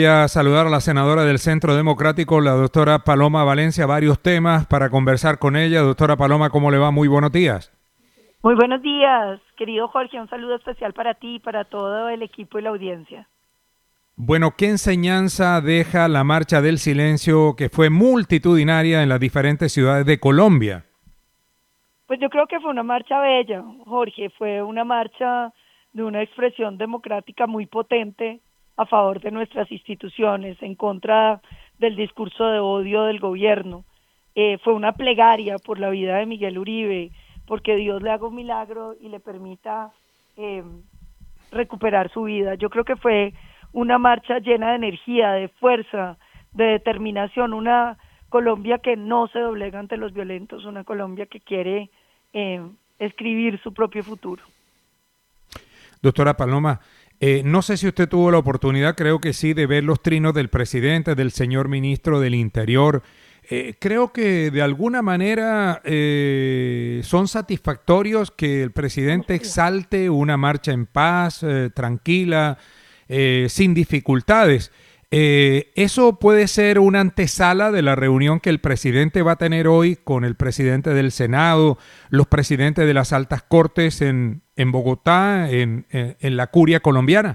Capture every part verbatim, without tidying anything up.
Voy a saludar a la senadora del Centro Democrático, la doctora Paloma Valencia, varios temas para conversar con ella. Doctora Paloma, ¿cómo le va? Muy buenos días. Muy buenos días, querido Jorge, un saludo especial para ti y para todo el equipo y la audiencia. Bueno, ¿qué enseñanza deja la Marcha del Silencio que fue multitudinaria en las diferentes ciudades de Colombia? Pues yo creo que fue una marcha bella, Jorge, fue una marcha de una expresión democrática muy potente a favor de nuestras instituciones, en contra del discurso de odio del gobierno. Eh, fue una plegaria por la vida de Miguel Uribe, porque Dios le haga un milagro y le permita eh, recuperar su vida. Yo creo que fue una marcha llena de energía, de fuerza, de determinación, una Colombia que no se doblega ante los violentos, una Colombia que quiere eh, escribir su propio futuro. Doctora Paloma, eh, no sé si usted tuvo la oportunidad, creo que sí, de ver los trinos del presidente, del señor ministro del Interior. Eh, creo que de alguna manera eh, son satisfactorios que el presidente exalte una marcha en paz, eh, tranquila, eh, sin dificultades. Eh, ¿Eso puede ser una antesala de la reunión que el presidente va a tener hoy con el presidente del Senado, los presidentes de las altas cortes en, en Bogotá, en, en, en la curia colombiana?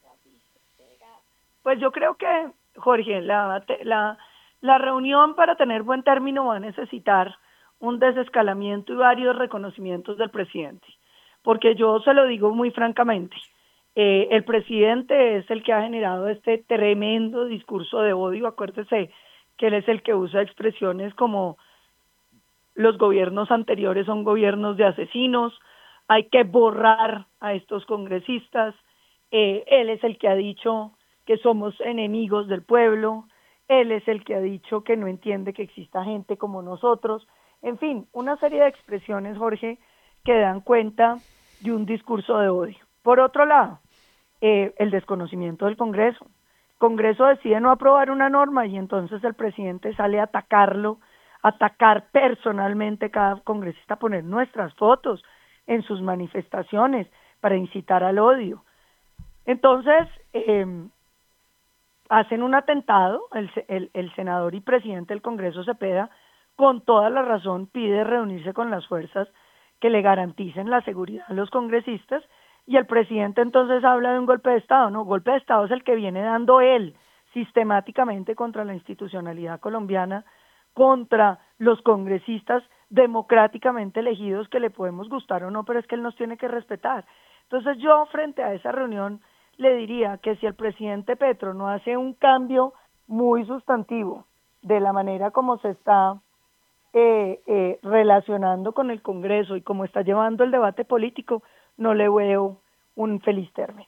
Pues yo creo que, Jorge, la, la, la reunión para tener buen término va a necesitar un desescalamiento y varios reconocimientos del presidente, porque yo se lo digo muy francamente, eh, el presidente es el que ha generado este tremendo discurso de odio. Acuérdese que él es el que usa expresiones como los gobiernos anteriores son gobiernos de asesinos, hay que borrar a estos congresistas, eh, él es el que ha dicho que somos enemigos del pueblo, él es el que ha dicho que no entiende que exista gente como nosotros, en fin, una serie de expresiones, Jorge, que dan cuenta de un discurso de odio. Por otro lado, eh, el desconocimiento del Congreso. El Congreso decide no aprobar una norma y entonces el presidente sale a atacarlo, atacar personalmente cada congresista, poner nuestras fotos en sus manifestaciones para incitar al odio. Entonces, eh, hacen un atentado, el, el, el senador y presidente del Congreso, Cepeda, con toda la razón pide reunirse con las fuerzas que le garanticen la seguridad a los congresistas, y el presidente entonces habla de un golpe de Estado. No, golpe de Estado es el que viene dando él sistemáticamente contra la institucionalidad colombiana, contra los congresistas democráticamente elegidos, que le podemos gustar o no, pero es que él nos tiene que respetar. Entonces yo, frente a esa reunión, le diría que si el presidente Petro no hace un cambio muy sustantivo de la manera como se está eh, eh, relacionando con el Congreso y como está llevando el debate político, no le veo un feliz término.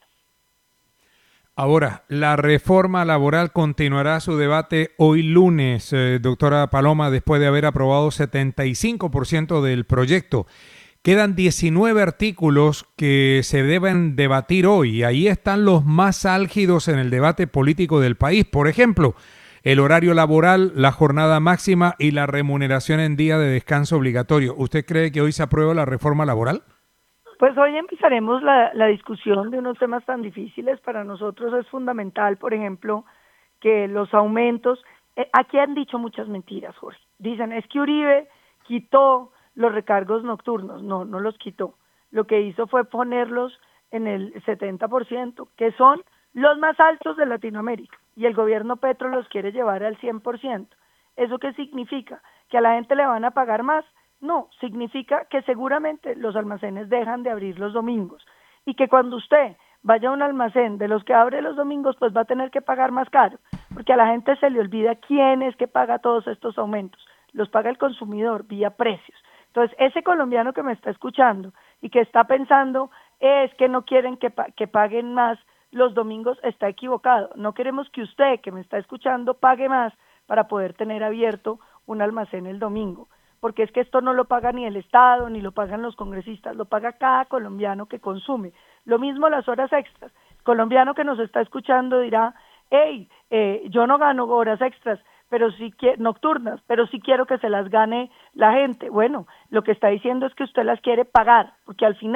Ahora, la reforma laboral continuará su debate hoy lunes, eh, doctora Paloma, después de haber aprobado setenta y cinco por ciento del proyecto. Quedan diecinueve artículos que se deben debatir hoy y ahí están los más álgidos en el debate político del país. Por ejemplo, el horario laboral, la jornada máxima y la remuneración en día de descanso obligatorio. ¿Usted cree que hoy se aprueba la reforma laboral? Pues hoy empezaremos la, la discusión de unos temas tan difíciles. Para nosotros es fundamental, por ejemplo, que los aumentos, eh, aquí han dicho muchas mentiras, Jorge. Dicen, es que Uribe quitó los recargos nocturnos. No, no los quitó. Lo que hizo fue ponerlos en el setenta por ciento, que son los más altos de Latinoamérica, y el gobierno Petro los quiere llevar al cien por ciento. ¿Eso qué significa? ¿Que a la gente le van a pagar más? No, significa que seguramente los almacenes dejan de abrir los domingos y que cuando usted vaya a un almacén de los que abre los domingos, pues va a tener que pagar más caro, porque a la gente se le olvida quién es que paga todos estos aumentos. Los paga el consumidor vía precios. Entonces, ese colombiano que me está escuchando y que está pensando es que no quieren que, pa- que paguen más los domingos, está equivocado. No queremos que usted que me está escuchando pague más para poder tener abierto un almacén el domingo, porque es que esto no lo paga ni el Estado, ni lo pagan los congresistas, lo paga cada colombiano que consume. Lo mismo las horas extras. El colombiano que nos está escuchando dirá, hey, eh, yo no gano horas extras, pero sí que, nocturnas, pero sí quiero que se las gane la gente. Bueno, lo que está diciendo es que usted las quiere pagar, porque al final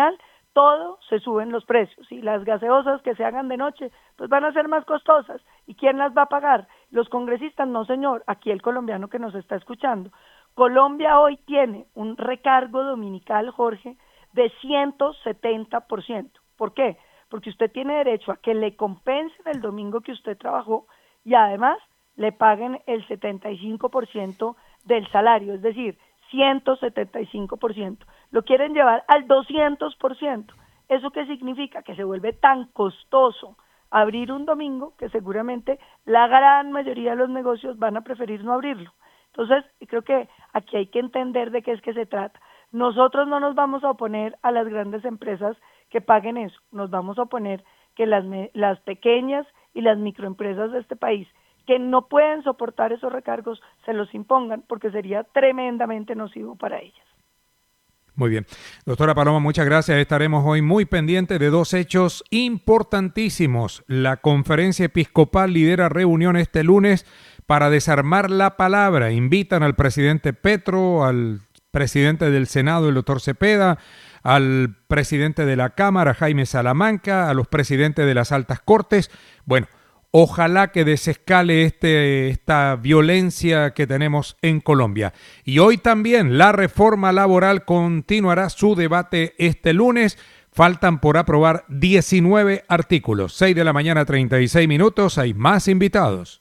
todo se suben los precios y las gaseosas que se hagan de noche pues van a ser más costosas. ¿Y quién las va a pagar? Los congresistas. No, señor, aquí el colombiano que nos está escuchando. Colombia hoy tiene un recargo dominical, Jorge, de ciento setenta por ciento. ¿Por qué? Porque usted tiene derecho a que le compensen el domingo que usted trabajó y además le paguen el setenta y cinco por ciento del salario, es decir, ciento setenta y cinco por ciento. Lo quieren llevar al doscientos por ciento. ¿Eso qué significa? Que se vuelve tan costoso abrir un domingo que seguramente la gran mayoría de los negocios van a preferir no abrirlo. Entonces, creo que aquí hay que entender de qué es que se trata. Nosotros no nos vamos a oponer a las grandes empresas que paguen eso. Nos vamos a oponer que las, las pequeñas y las microempresas de este país que no pueden soportar esos recargos se los impongan, porque sería tremendamente nocivo para ellas. Muy bien. Doctora Paloma, muchas gracias. Estaremos hoy muy pendientes de dos hechos importantísimos. La Conferencia Episcopal lidera reunión este lunes para desarmar la palabra. Invitan al presidente Petro, al presidente del Senado, el doctor Cepeda, al presidente de la Cámara, Jaime Salamanca, a los presidentes de las altas cortes. Bueno, ojalá que desescale este, esta violencia que tenemos en Colombia. Y hoy también la reforma laboral continuará su debate este lunes. Faltan por aprobar diecinueve artículos. seis de la mañana, treinta y seis minutos. Hay más invitados.